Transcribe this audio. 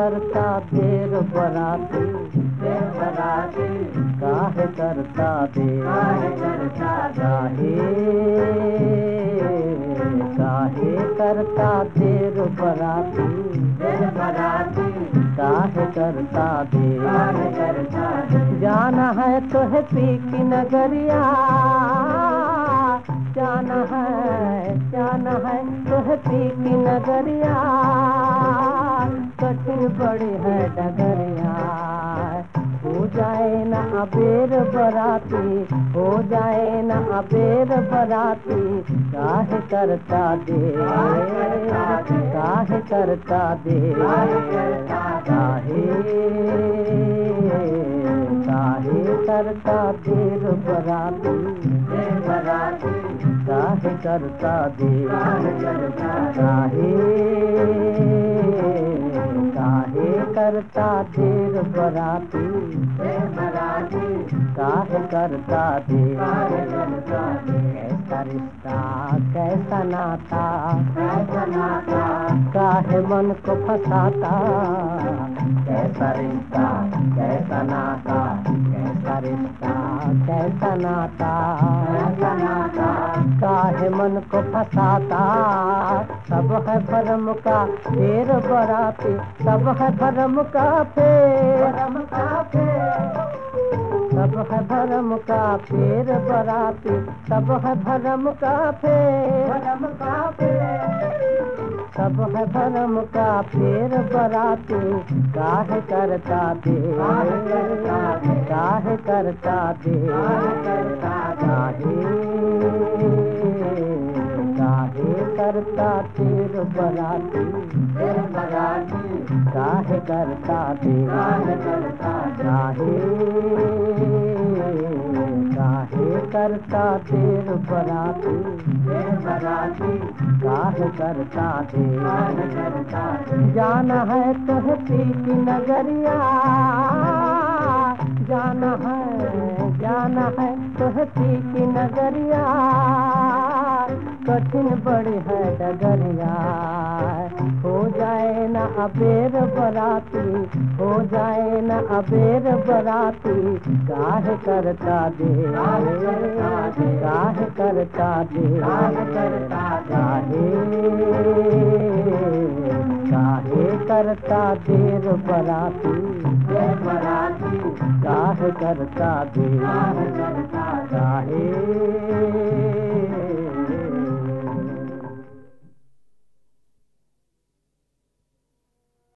करता देर बराती, काहे करता देर, काहे करता देर बराती, काहे करता देर। जाना है तो है पी की नगरिया, जाना है तो है पी की नगरिया, कठिन बड़ी है डगरिया। हो जाए ना अबेर बराती, हो जाए ना अबेर बराती, काहे करता देर, काहे करता देर, काहे करता देर बराती, काहे करता देर, काहे करता देर बराती, काहे करता देर। कैसा रिश्ता कैसा नाता, काहे मन को फंसाता, कैसा रिश्ता कैसा नाता, कैसा रिश्ता कैसा नाता, काहे मन को फंसाता। सब है भरम का फेर बराती, सब है भरम का फेर, सब है भरम का फेर बराती, सब है भरम का फेर, सब है भरम का फेर बराती, काहे करता देर, काहे करता देर, काहे करता देर बराती, काहे करता देर, काहे करता देर बराती, काहे करता देर। जाना है तो है पी की नगरिया, जाना है तो है पी की नगरिया, कठिन बड़ी है डगरिया। हो जाए ना अबेर बराती, हो जाए ना अबेर बराती, काहे करता देर, काहे करता देर, काहे करता देर बराती, काहे करता देर, काहे